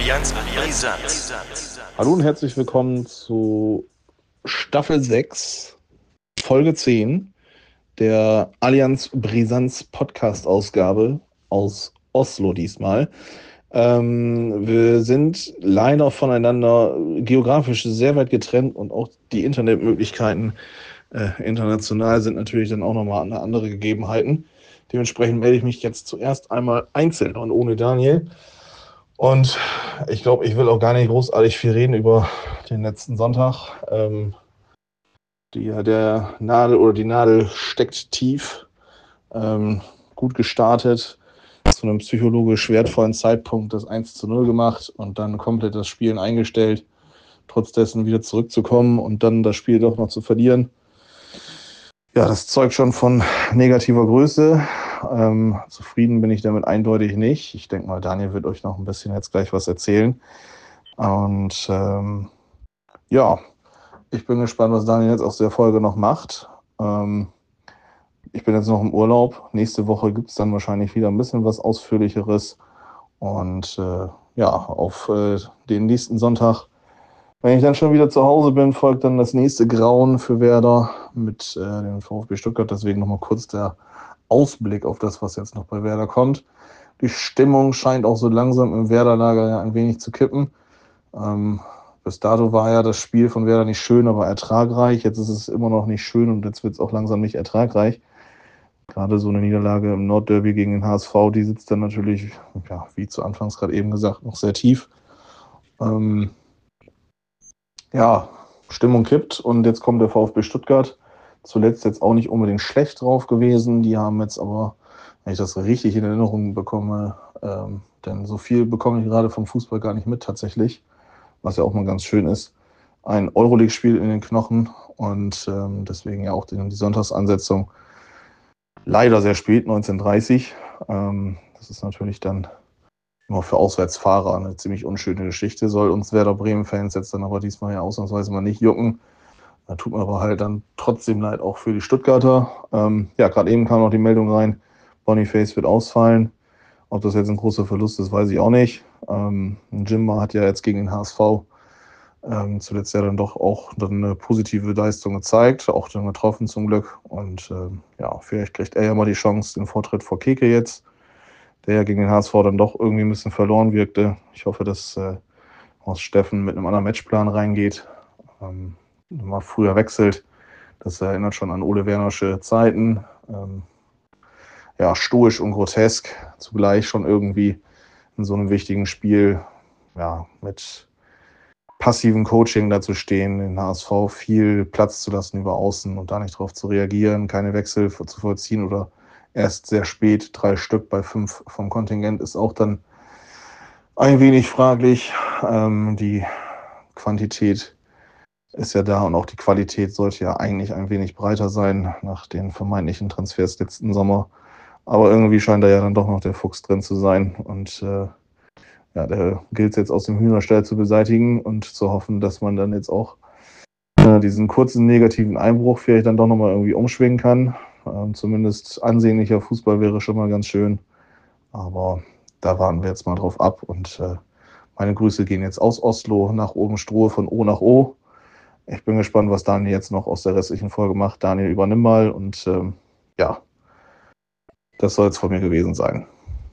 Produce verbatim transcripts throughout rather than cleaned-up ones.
Allianz Brisant. Hallo und herzlich willkommen zu Staffel sechs, Folge zehn der Allianz Brisanz Podcast-Ausgabe aus Oslo diesmal. Ähm, wir sind leider voneinander geografisch sehr weit getrennt und auch die Internetmöglichkeiten äh, international sind natürlich dann auch nochmal andere Gegebenheiten. Dementsprechend melde ich mich jetzt zuerst einmal einzeln und ohne Daniel. Und ich glaube, ich will auch gar nicht großartig viel reden über den letzten Sonntag. Ähm, die, der Nadel oder die Nadel steckt tief. Ähm, gut gestartet, zu einem psychologisch wertvollen Zeitpunkt das eins zu null gemacht und dann komplett das Spielen eingestellt, trotz dessen wieder zurückzukommen und dann das Spiel doch noch zu verlieren. Ja, das zeugt schon von negativer Größe. Ähm, zufrieden bin ich damit eindeutig nicht. Ich denke mal, Daniel wird euch noch ein bisschen jetzt gleich was erzählen. Und ähm, ja, ich bin gespannt, was Daniel jetzt aus der Folge noch macht. Ähm, ich bin jetzt noch im Urlaub. Nächste Woche gibt es dann wahrscheinlich wieder ein bisschen was Ausführlicheres. Und äh, ja, auf äh, den nächsten Sonntag, wenn ich dann schon wieder zu Hause bin, folgt dann das nächste Grauen für Werder mit äh, dem VfB Stuttgart. Deswegen nochmal kurz der Ausblick auf das, was jetzt noch bei Werder kommt. Die Stimmung scheint auch so langsam im Werder-Lager ja ein wenig zu kippen. Ähm, bis dato war ja das Spiel von Werder nicht schön, aber ertragreich. Jetzt ist es immer noch nicht schön und jetzt wird es auch langsam nicht ertragreich. Gerade so eine Niederlage im Nordderby gegen den H S V, die sitzt dann natürlich, ja, wie zu Anfangs gerade eben gesagt, noch sehr tief. Ähm, ja, Stimmung kippt und jetzt kommt der VfB Stuttgart. Zuletzt jetzt auch nicht unbedingt schlecht drauf gewesen. Die haben jetzt aber, wenn ich das richtig in Erinnerung bekomme, ähm, denn so viel bekomme ich gerade vom Fußball gar nicht mit tatsächlich, was ja auch mal ganz schön ist, ein Euroleague-Spiel in den Knochen und ähm, deswegen ja auch die, die Sonntagsansetzung leider sehr spät, neunzehn Uhr dreißig. Ähm, das ist natürlich dann immer für Auswärtsfahrer eine ziemlich unschöne Geschichte. Soll uns Werder Bremen-Fans jetzt dann aber diesmal ja ausnahmsweise mal nicht jucken. Da tut mir aber halt dann trotzdem leid auch für die Stuttgarter. Ähm, ja, gerade eben kam noch die Meldung rein, Boniface wird ausfallen. Ob das jetzt ein großer Verlust ist, weiß ich auch nicht. Ähm, Jimmer hat ja jetzt gegen den H S V ähm, zuletzt ja dann doch auch dann eine positive Leistung gezeigt, auch dann getroffen zum Glück. Und ähm, ja, vielleicht kriegt er ja mal die Chance, den Vortritt vor Keke jetzt, der ja gegen den H S V dann doch irgendwie ein bisschen verloren wirkte. Ich hoffe, dass äh, Horst Steffen mit einem anderen Matchplan reingeht, ähm, mal früher wechselt. Das erinnert schon an Ole Wernersche Zeiten. Ähm, ja, stoisch und grotesk, zugleich schon irgendwie in so einem wichtigen Spiel, ja, mit passivem Coaching dazu stehen, den H S V viel Platz zu lassen über Außen und da nicht drauf zu reagieren, keine Wechsel zu vollziehen oder erst sehr spät, drei Stück bei fünf vom Kontingent ist auch dann ein wenig fraglich. Ähm, die Quantität ist ja da und auch die Qualität sollte ja eigentlich ein wenig breiter sein nach den vermeintlichen Transfers letzten Sommer. Aber irgendwie scheint da ja dann doch noch der Fuchs drin zu sein und äh, ja, der gilt es jetzt aus dem Hühnerstall zu beseitigen und zu hoffen, dass man dann jetzt auch äh, diesen kurzen negativen Einbruch vielleicht dann doch nochmal irgendwie umschwingen kann. Ähm, zumindest ansehnlicher Fußball wäre schon mal ganz schön. Aber da warten wir jetzt mal drauf ab. Und äh, meine Grüße gehen jetzt aus Oslo nach Obenstruhe von O nach O. Ich bin gespannt, was Daniel jetzt noch aus der restlichen Folge macht. Daniel, übernimm mal. Und ähm, ja, das soll es von mir gewesen sein.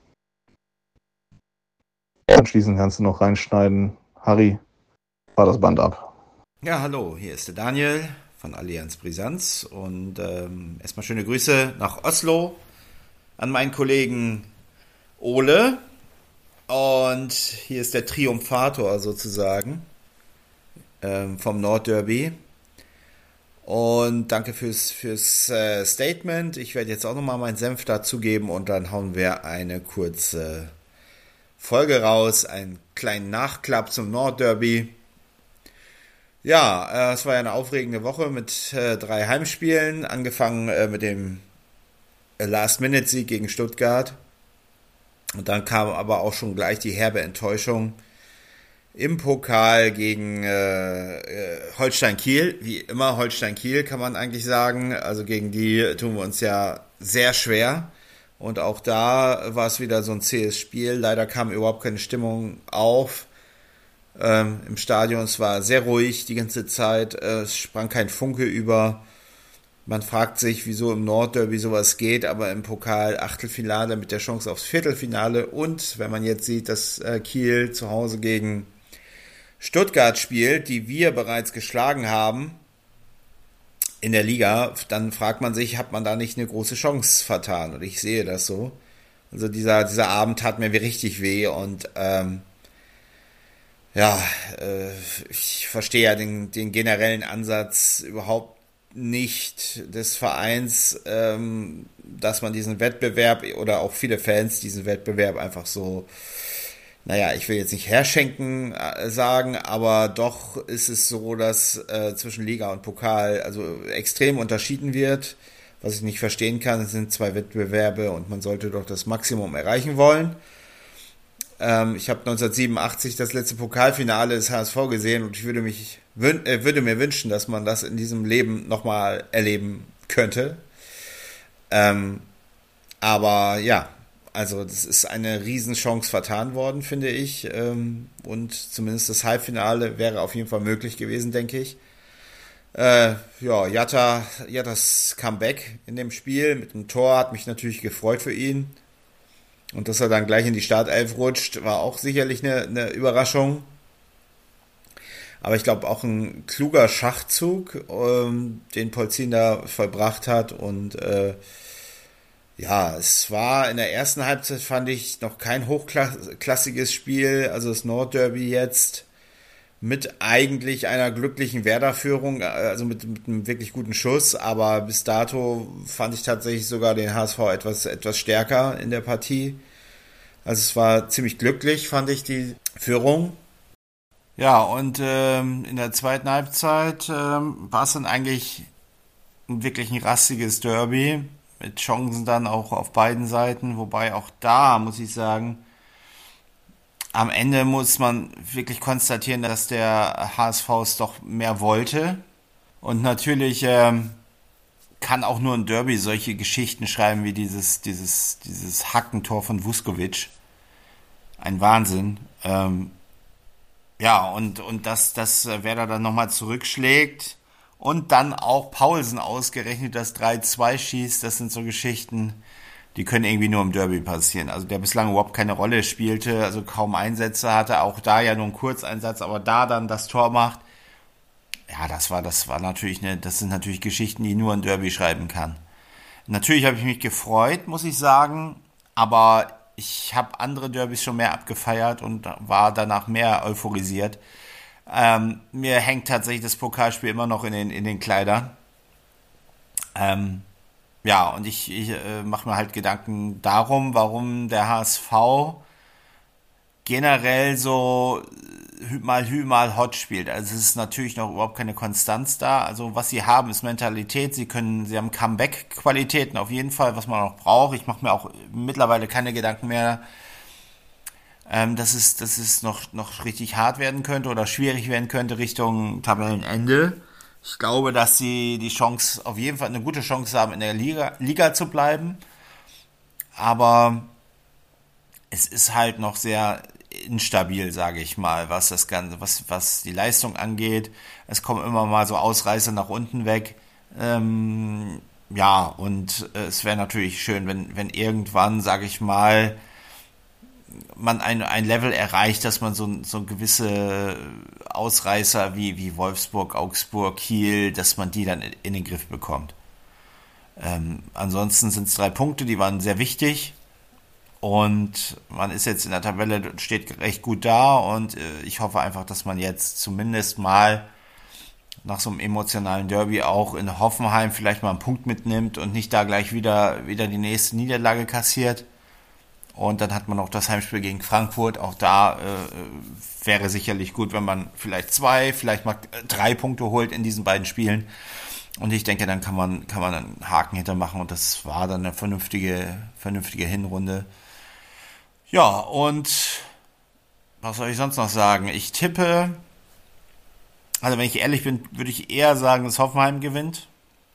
Anschließend kannst du noch reinschneiden. Harry, fahr das Band ab. Ja, hallo, hier ist der Daniel von Allianz Brisanz und ähm, erstmal schöne Grüße nach Oslo an meinen Kollegen Ole und hier ist der Triumphator sozusagen ähm, vom Nordderby und danke fürs, fürs äh, Statement. Ich werde jetzt auch nochmal meinen Senf dazugeben und dann hauen wir eine kurze Folge raus, einen kleinen Nachklapp zum Nordderby. Ja, äh, es war ja eine aufregende Woche mit äh, drei Heimspielen, angefangen äh, mit dem äh, Last-Minute-Sieg gegen Stuttgart. Und dann kam aber auch schon gleich die herbe Enttäuschung im Pokal gegen äh, äh, Holstein Kiel. Wie immer Holstein Kiel kann man eigentlich sagen. Also gegen die tun wir uns ja sehr schwer. Und auch da war es wieder so ein zähes Spiel. Leider kam überhaupt keine Stimmung auf. ähm, im Stadion. Es war sehr ruhig die ganze Zeit. Äh, es sprang kein Funke über. Man fragt sich, wieso im Nordderby sowas geht, aber im Pokal Achtelfinale mit der Chance aufs Viertelfinale. Und wenn man jetzt sieht, dass äh, Kiel zu Hause gegen Stuttgart spielt, die wir bereits geschlagen haben in der Liga, dann fragt man sich, hat man da nicht eine große Chance vertan? Und ich sehe das so. Also dieser, dieser Abend tat mir richtig weh und ähm, ja, äh, ich verstehe ja den, den generellen Ansatz überhaupt nicht des Vereins, ähm, dass man diesen Wettbewerb oder auch viele Fans diesen Wettbewerb einfach so, naja, ich will jetzt nicht herschenken äh, sagen, aber doch ist es so, dass äh, zwischen Liga und Pokal also extrem unterschieden wird. Was ich nicht verstehen kann, es sind zwei Wettbewerbe und man sollte doch das Maximum erreichen wollen. Ähm, ich habe neunzehnhundertsiebenundachtzig das letzte Pokalfinale des H S V gesehen und ich würde mich wün- äh, würde mir wünschen, dass man das in diesem Leben nochmal erleben könnte. Ähm, aber ja, also das ist eine Riesenchance vertan worden, finde ich. Ähm, und zumindest das Halbfinale wäre auf jeden Fall möglich gewesen, denke ich. Äh, ja, Jatta, Jattas Comeback in dem Spiel mit dem Tor hat mich natürlich gefreut für ihn. Und dass er dann gleich in die Startelf rutscht, war auch sicherlich eine, eine Überraschung. Aber ich glaube auch ein kluger Schachzug, ähm, den Polzin da vollbracht hat. Und äh, ja, es war in der ersten Halbzeit, fand ich, noch kein hochklassiges Spiel. Also das Nordderby jetzt mit eigentlich einer glücklichen Werder-Führung, also mit, mit einem wirklich guten Schuss, aber bis dato fand ich tatsächlich sogar den H S V etwas, etwas stärker in der Partie. Also es war ziemlich glücklich, fand ich, die Führung. Ja, und ähm, in der zweiten Halbzeit ähm, war es dann eigentlich ein wirklich ein rastiges Derby, mit Chancen dann auch auf beiden Seiten, wobei auch da, muss ich sagen, am Ende muss man wirklich konstatieren, dass der H S V es doch mehr wollte. Und natürlich ähm, kann auch nur ein Derby solche Geschichten schreiben wie dieses, dieses, dieses Hackentor von Vuskovic. Ein Wahnsinn. Ähm, ja, und, und dass, dass Werder dann nochmal zurückschlägt und dann auch Paulsen ausgerechnet das drei zwei schießt, das sind so Geschichten, die können irgendwie nur im Derby passieren. Also der bislang überhaupt keine Rolle spielte, also kaum Einsätze hatte, auch da ja nur einen Kurzeinsatz, aber da dann das Tor macht, ja, das war, das war natürlich eine, das sind natürlich Geschichten, die nur ein Derby schreiben kann. Natürlich habe ich mich gefreut, muss ich sagen, aber ich habe andere Derbys schon mehr abgefeiert und war danach mehr euphorisiert. Ähm, mir hängt tatsächlich das Pokalspiel immer noch in den, in den Kleidern. Ähm, Ja, und ich, ich äh, mache mir halt Gedanken darum, warum der H S V generell so hü- mal hü, mal hot spielt. Also es ist natürlich noch überhaupt keine Konstanz da. Also was sie haben, ist Mentalität. Sie können, sie haben Comeback-Qualitäten auf jeden Fall, was man auch braucht. Ich mache mir auch mittlerweile keine Gedanken mehr, ähm, dass es, dass es noch, noch richtig hart werden könnte oder schwierig werden könnte Richtung Tabellenende. Ich glaube, dass sie die Chance, auf jeden Fall eine gute Chance haben, in der Liga, Liga zu bleiben. Aber es ist halt noch sehr instabil, sage ich mal, was das Ganze, was, was die Leistung angeht. Es kommen immer mal so Ausreißer nach unten weg. Ähm, ja, und äh, es wäre natürlich schön, wenn, wenn irgendwann, sage ich mal, man ein, ein Level erreicht, dass man so, so gewisse Ausreißer wie, wie Wolfsburg, Augsburg, Kiel, dass man die dann in, in den Griff bekommt. Ähm, ansonsten sind es drei Punkte, die waren sehr wichtig und man ist jetzt in der Tabelle, steht recht gut da und äh, ich hoffe einfach, dass man jetzt zumindest mal nach so einem emotionalen Derby auch in Hoffenheim vielleicht mal einen Punkt mitnimmt und nicht da gleich wieder, wieder die nächste Niederlage kassiert. Und dann hat man auch das Heimspiel gegen Frankfurt. Auch da äh, wäre sicherlich gut, wenn man vielleicht zwei, vielleicht mal drei Punkte holt in diesen beiden Spielen. Und ich denke, dann kann man kann man einen Haken hintermachen. Und das war dann eine vernünftige vernünftige Hinrunde. Ja, und was soll ich sonst noch sagen? Ich tippe, also wenn ich ehrlich bin, würde ich eher sagen, dass Hoffenheim gewinnt.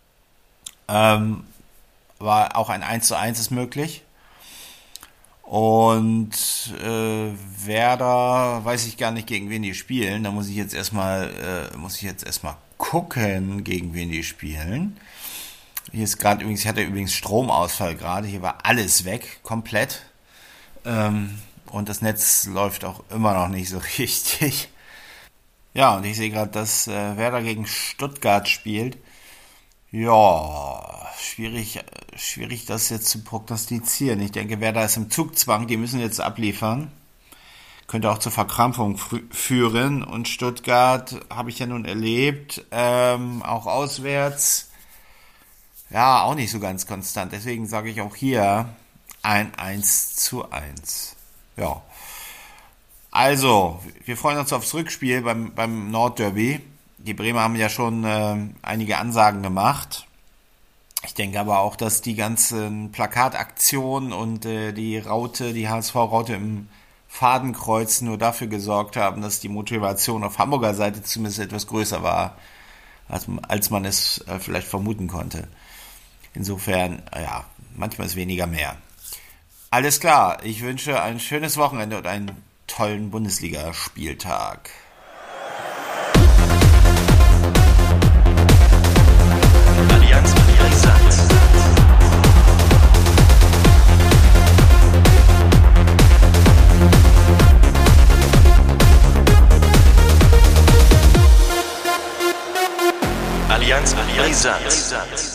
Ähm, aber auch ein eins zu eins ist möglich. Und äh, Werder, weiß ich gar nicht, gegen wen die spielen. Da muss ich jetzt erstmal, äh, muss ich jetzt erstmal gucken, gegen wen die spielen. Hier ist gerade übrigens, ich hatte übrigens Stromausfall gerade. Hier war alles weg, komplett. Ähm, und das Netz läuft auch immer noch nicht so richtig. Ja, und ich sehe gerade, dass äh, Werder gegen Stuttgart spielt. Ja, schwierig, schwierig das jetzt zu prognostizieren. Ich denke, Werder ist im Zugzwang, die müssen jetzt abliefern. Könnte auch zur Verkrampfung fü- führen. Und Stuttgart habe ich ja nun erlebt, ähm, auch auswärts. Ja, auch nicht so ganz konstant. Deswegen sage ich auch hier ein eins zu eins. Ja. Also, wir freuen uns aufs Rückspiel beim, beim Nordderby. Die Bremer haben ja schon äh, einige Ansagen gemacht. Ich denke aber auch, dass die ganzen Plakataktionen und äh, die Raute, die H S V-Raute im Fadenkreuz nur dafür gesorgt haben, dass die Motivation auf Hamburger Seite zumindest etwas größer war, als, als man es äh, vielleicht vermuten konnte. Insofern, ja, manchmal ist weniger mehr. Alles klar, ich wünsche ein schönes Wochenende und einen tollen Bundesligaspieltag. Allianz Brisant. Allianz Brisant.